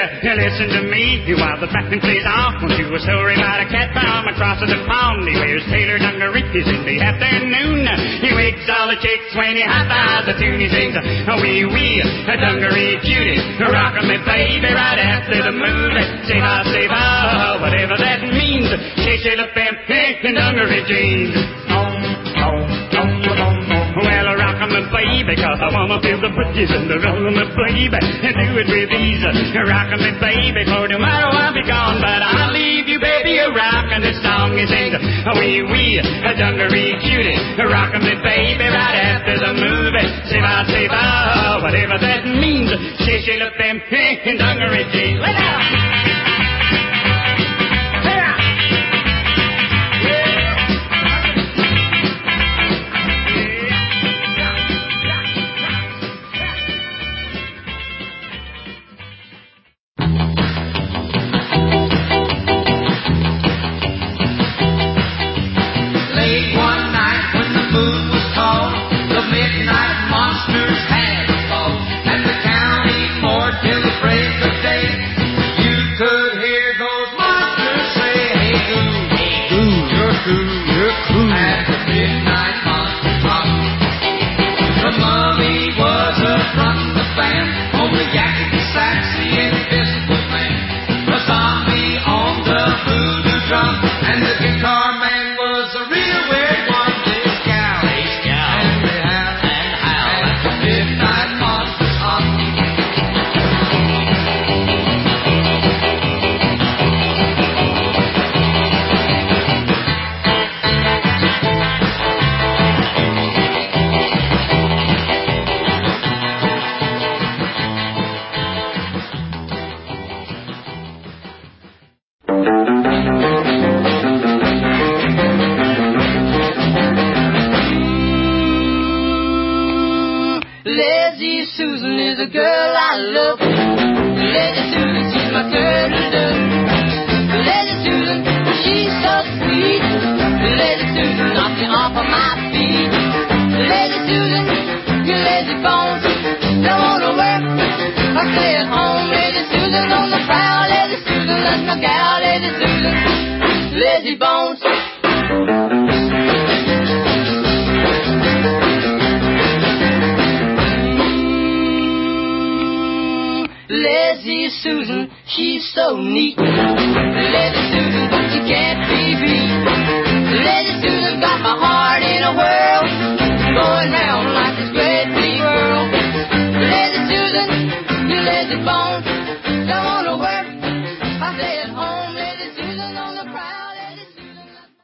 you listen to me while the band plays on. Won't you a story about a cat found across the pond? He wears tailored dungarees in the afternoon. He wakes all the chicks when he high-fives the tune. He sings, wee wee, a dungaree cutie, rockin' me baby right after the movie. Save whatever that means. Shake up them dungaree jeans. Well, rockin' me baby, 'cause I wanna feel the bridges and the roll me baby, and do it with ease. Rockin' me baby, for tomorrow I'll be gone, but I'll leave you, baby, a rockin' this song. He sings, wee wee, a dungaree cutie, rockin' me baby right after the movie. Save whatever that means. Shake up them dungaree jeans. Let out! Lazy Susan is a girl I love. Lazy Susan, she's my turtle dove. Lazy Susan, she's so sweet. Lazy Susan knocks me off of my feet. Lazy Susan, you lazy bones, don't wanna work or stay at home. Lazy Susan on the prowl. Lazy Susan, that's my gal. Lazy Susan, lazy bones. Lazy Susan, she's so neat. Lazy Susan, she can't be beat. Lazy Susan got my heart in a whirl, going round like this great big whirl. Lazy Susan, you lazy bones, don't wanna